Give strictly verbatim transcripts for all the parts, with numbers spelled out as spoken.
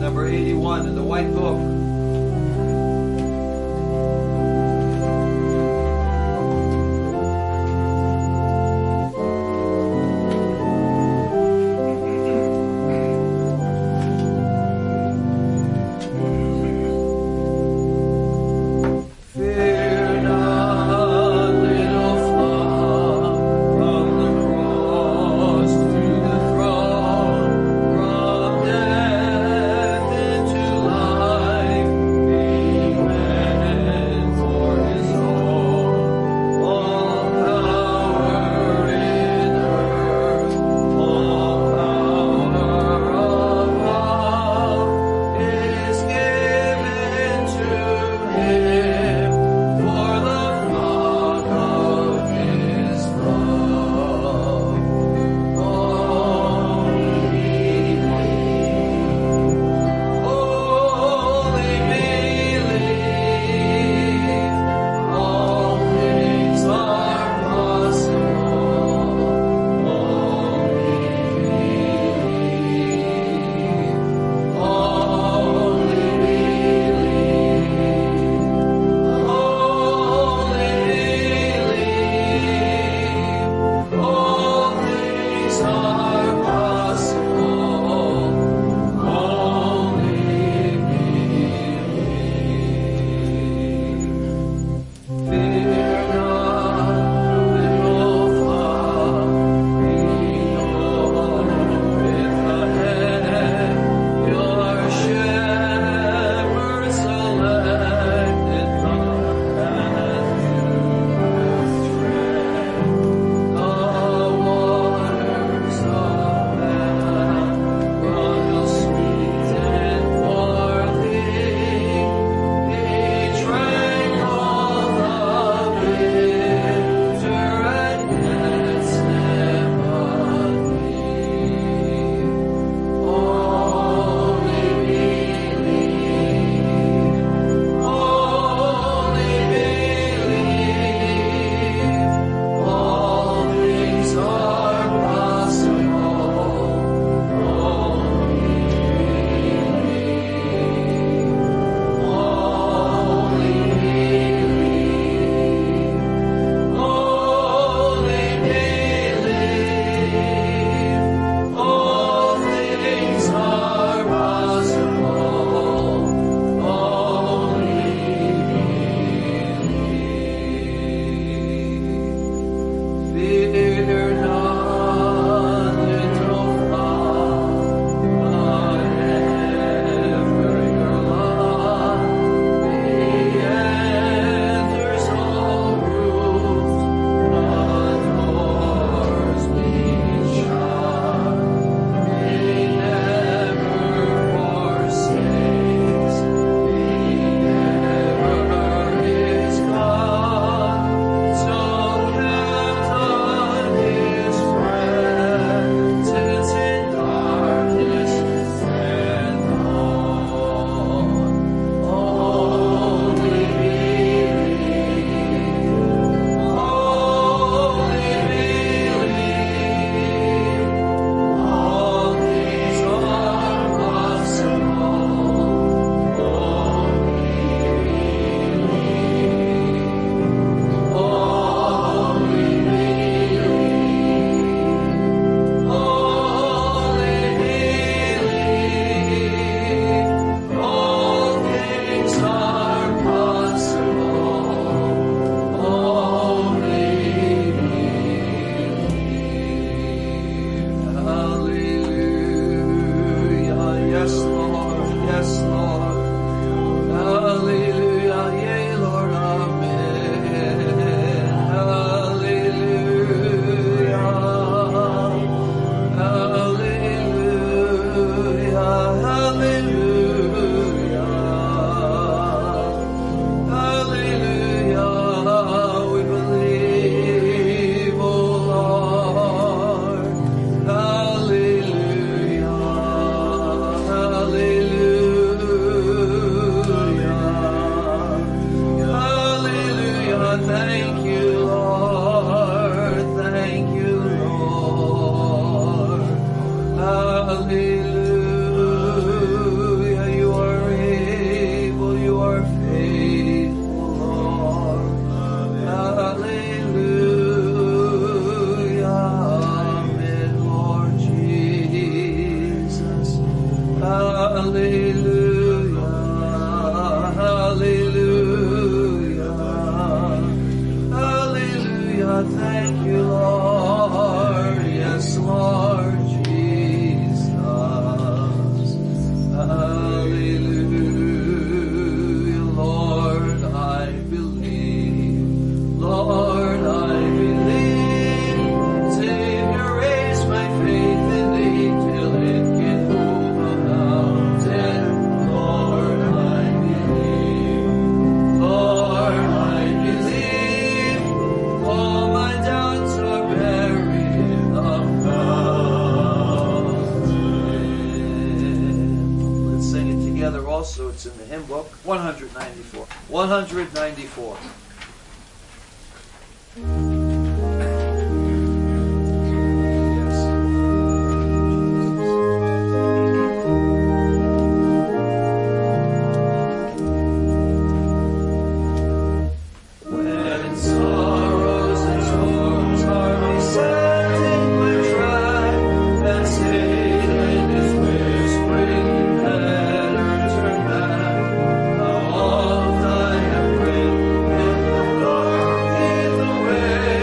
number eighty-one in the White Book. Life Thank you, Lord. Yes, Lord Jesus. Hallelujah. Lord, I believe. Lord, I believe. Savior, raise my faith in thee till it can move a mountain. Lord, I believe. Lord, I believe. All my doubts are buried in the mountain. Let's sing it together also. It's in the hymn book. one ninety-four. one ninety-four. When sorrows and storms are besetting my track, and Satan is whispering, better turn back. How oft I have prayed in the dark, in the way.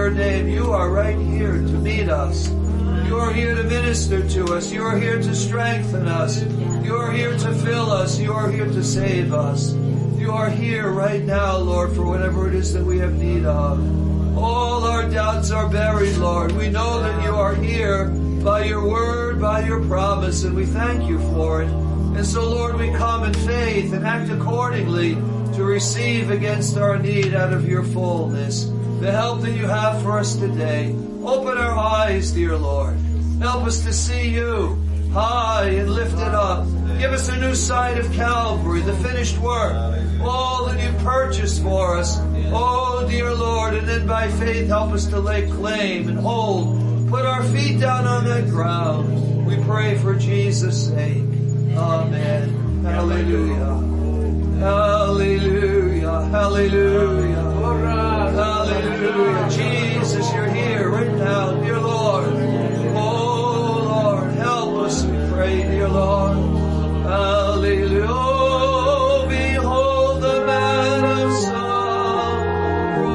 your name. You are right here to meet us. You are here to minister to us. You are here to strengthen us. You are here to fill us. You are here to save us. You are here right now, Lord, for whatever it is that we have need of. All our doubts are buried, Lord. We know that you are here by your word, by your promise, and we thank you for it. And so, Lord, we come in faith and act accordingly to receive against our need out of your fullness the help that you have for us today. Open our eyes, dear Lord. Help us to see you high and lifted up. Give us a new sight of Calvary, the finished work, all that you purchased for us. Oh, dear Lord, and then by faith help us to lay claim and hold. Put our feet down on that ground. We pray for Jesus' sake. Amen. Hallelujah. Hallelujah. Hallelujah. Hallelujah. Jesus, you're here right now, dear Lord. Oh, Lord, help us, we pray, dear Lord. Hallelujah. Oh, behold the man of sorrow.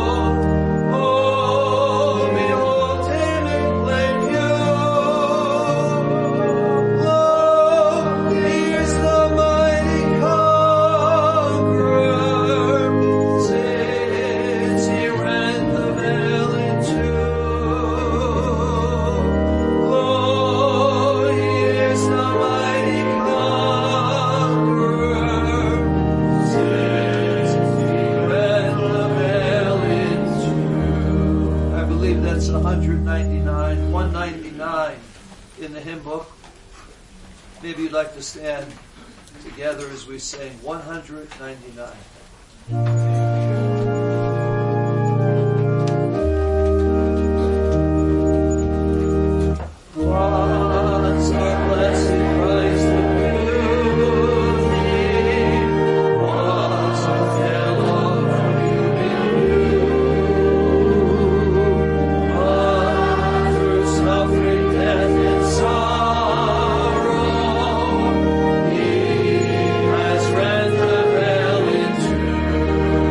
Oh, behold him in plain view. Lo, he is the mighty conqueror. Since he rent the veil in two. Lo, he is the mighty conqueror. Since he rent the veil in two. I believe that's one ninety-nine, one ninety-nine in the hymn book. Maybe you'd like to stand together as we sing one ninety-nine. Once our blessed Christ approved thee, once a fellow through suffering, death, and sorrow, he has rent the veil in two.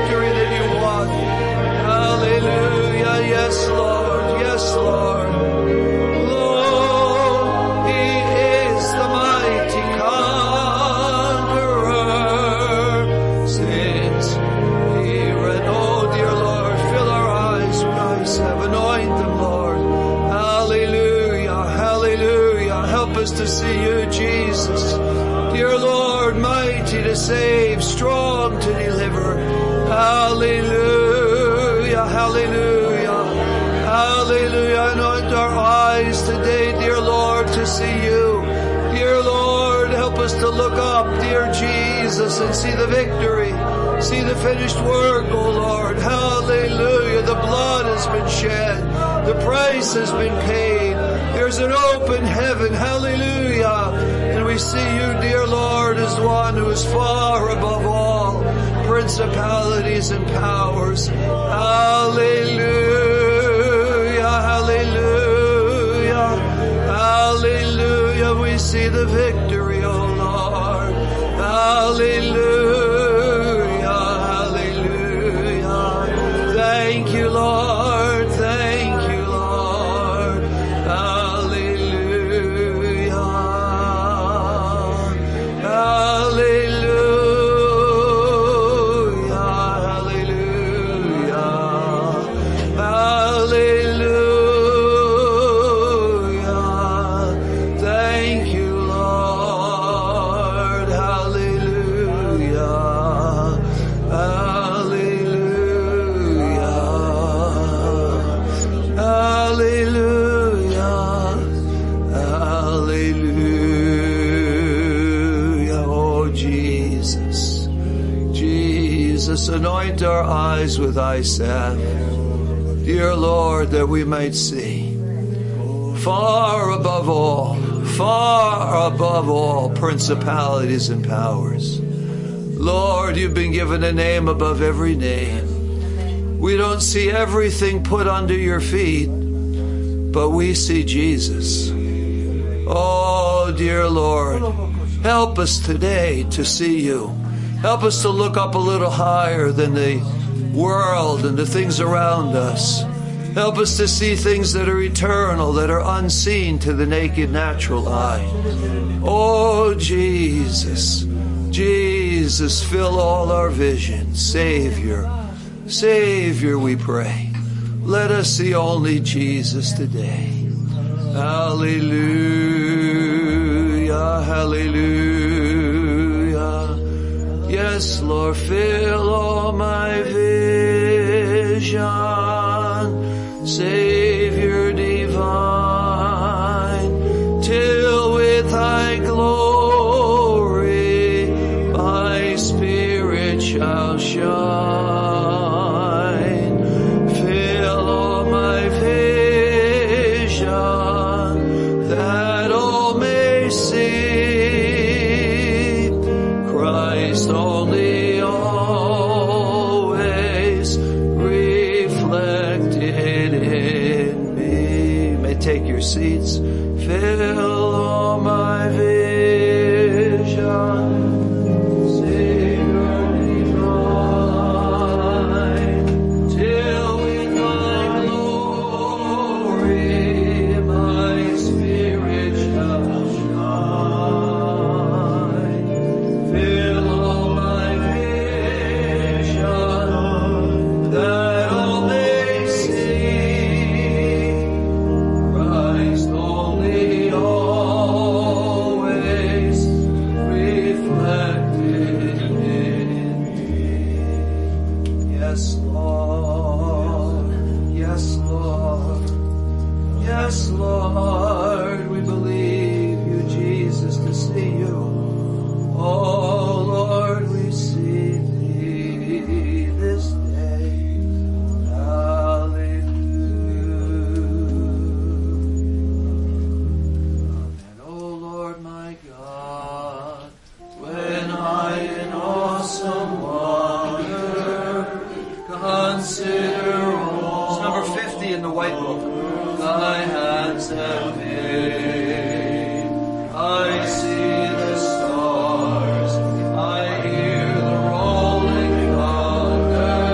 victory that you won. Hallelujah. Yes, Lord. Yes, Lord. Lord, He is the mighty conqueror. Sins here and oh, dear Lord, fill our eyes with eyes have. Anoint them, Lord. Hallelujah. Hallelujah. Help us to see you, Jesus. Dear Lord, mighty to save, strong to deliver. Hallelujah, hallelujah, hallelujah. Anoint our eyes today, dear Lord, to see you. Dear Lord, help us to look up, dear Jesus, and see the victory. See the finished work, oh Lord. Hallelujah. The blood has been shed. The price has been paid. There's an open heaven. Hallelujah. And we see you, dear Lord, as one who is far above all principalities and powers. Hallelujah. Hallelujah. Hallelujah. We see the victory, oh Lord. Hallelujah. Hallelujah. Thank you, Lord. Thank you, Lord. Hallelujah. Hallelujah. Hallelujah. Hallelujah. Thank you, Lord. Hallelujah. Hallelujah. Hallelujah. Hallelujah. Oh, Jesus. Jesus, anoint our eyes with eye salve. Dear Lord, that we might see far above all, far above all principalities and powers. Lord, you've been given a name above every name. We don't see everything put under your feet, but we see Jesus. Oh, dear Lord, help us today to see you. Help us to look up a little higher than the world and the things around us. Help us to see things that are eternal, that are unseen to the naked natural eye. Oh, Jesus, Jesus, fill all our vision. Savior, Savior, we pray. Let us see only Jesus today. Hallelujah, hallelujah. Yes, Lord, fill all my vision, Savior divine, till with thy glory my spirit shall shine. Fill all my vision, that all may see Christ only, always reflected in me. May take your seats. Fill all my vision, Savior divine, till with thy glory my spirit shall shine. Fill all my vision, that all may see Christ only, always reflected in me. Yes, Lord. Yes, Lord. Yes, Lord. We believe you, Jesus, to see you. Oh, Lord, we see thee this day. Hallelujah. And oh, Lord, my God, when I in awesome wonder consider all. It's number fifty in the white book. Thy hands have made. I see the stars. I hear the rolling thunder.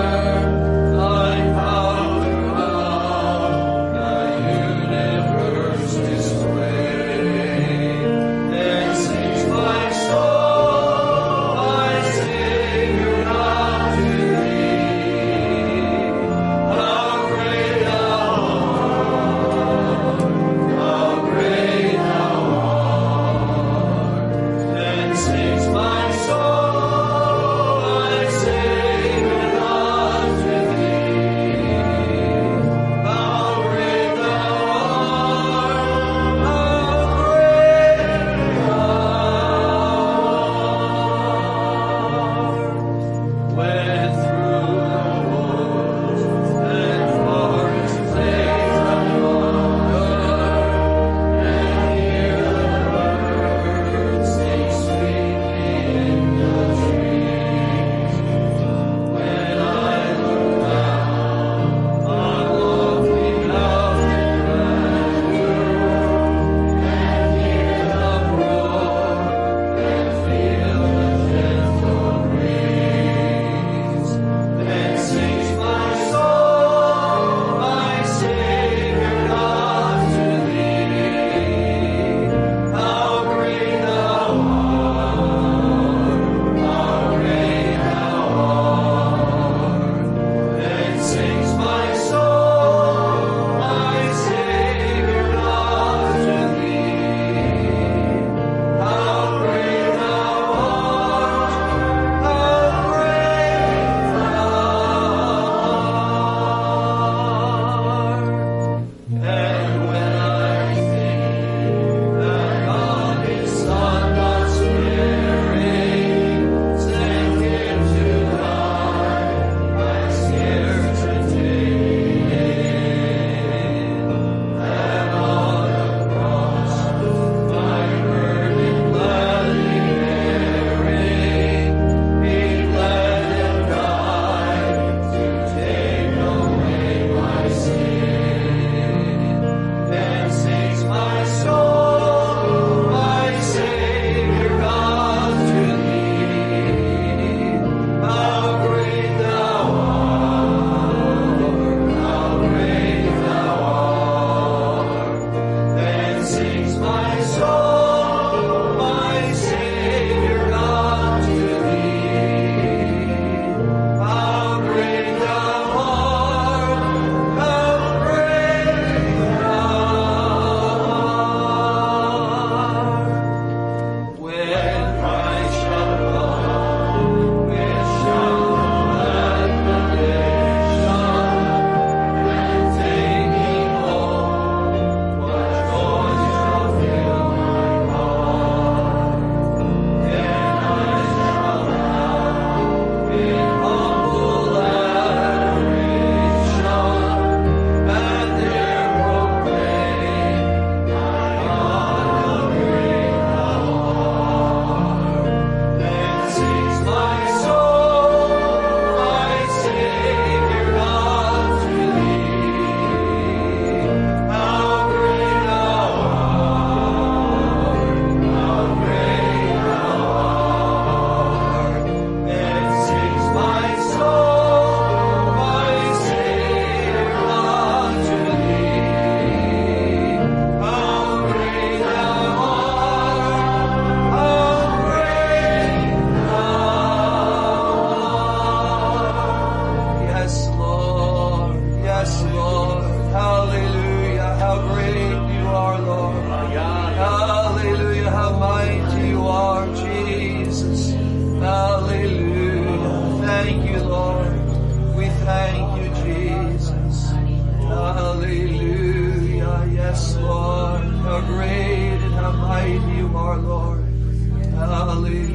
are, Lord. Hallelujah.